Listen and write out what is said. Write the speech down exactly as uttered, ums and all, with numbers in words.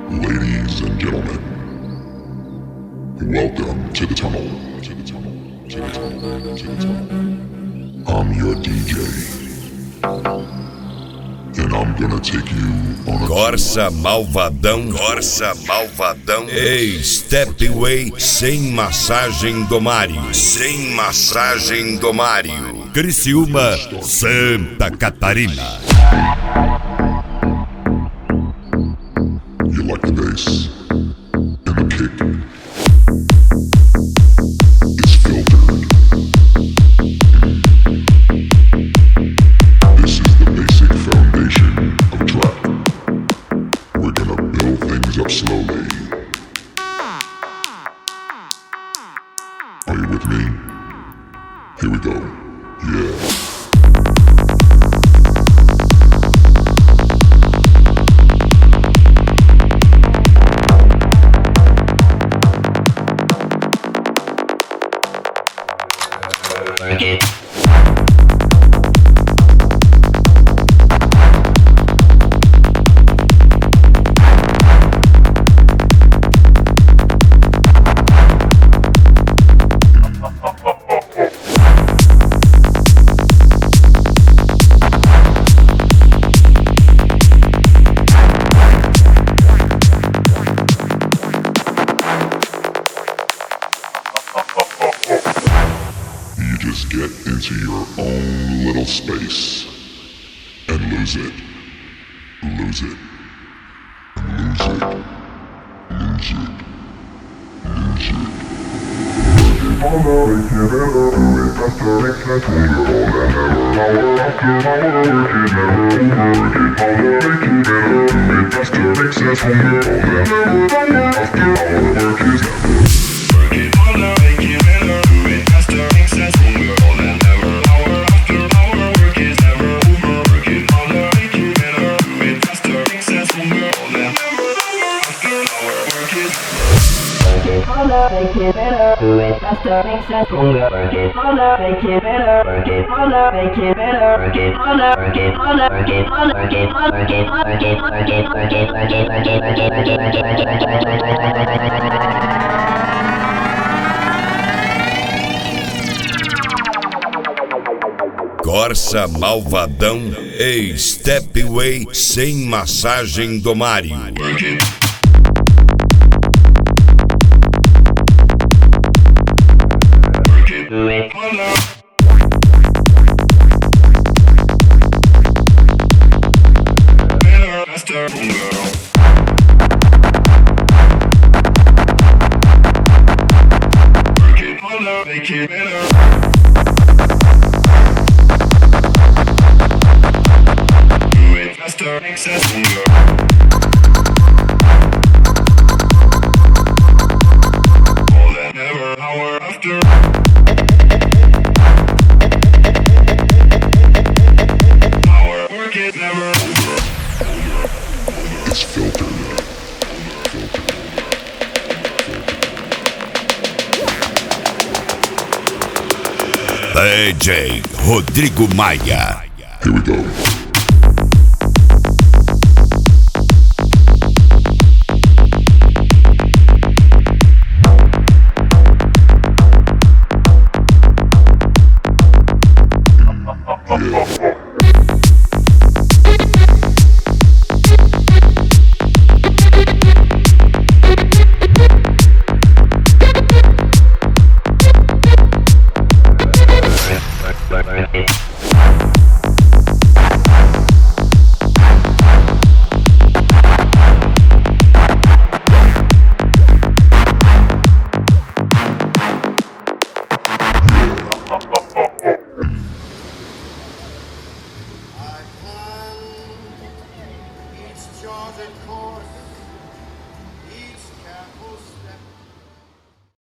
Ladies and gentlemen, welcome to the tunnel. To the tunnel. To the tunnel. To the tunnel. I'm your D J, and I'm gonna take you on a Corsa Malvadão, Corsa Malvadão, ei, Stepway sem massagem do Mário, sem massagem do Mário, Criciúma, Santa Catarina. You like the bass and the kick. It's filtered. This is the basic foundation of a track. We're gonna build things up slowly. Are you with me? Here we go. Yeah. Just get into your own little space and lose it, lose it, lose it, lose it, lose it. Make it better, do it faster, make sense, move it all and never hour after hour, work it never over, make it harder, make it better, do it faster, make sense, move it all and never hour after hour, work is never. Work it harder, make it better, do it faster, make sense, move it all and never hour after hour, work is never over, work it harder, make it better, do it faster, make sense, move it all and never hour after hour, work is harder, make it better, do it faster, make sense, move it, work it harder, make it better, work it harder, make it better, work it harder, work it harder, work it harder, work it harder, work it harder, work it harder, work it harder, work it harder, work it Corsa Malvadão, ei, Stepway sem massagem do Mário. do it. Better, faster, girl. Work it harder, make it better. Do it faster, make sense, girl. More than ever, hour after. It's never over. It's filtered. D J Rodrigo Maia. Here we go. It's charted course.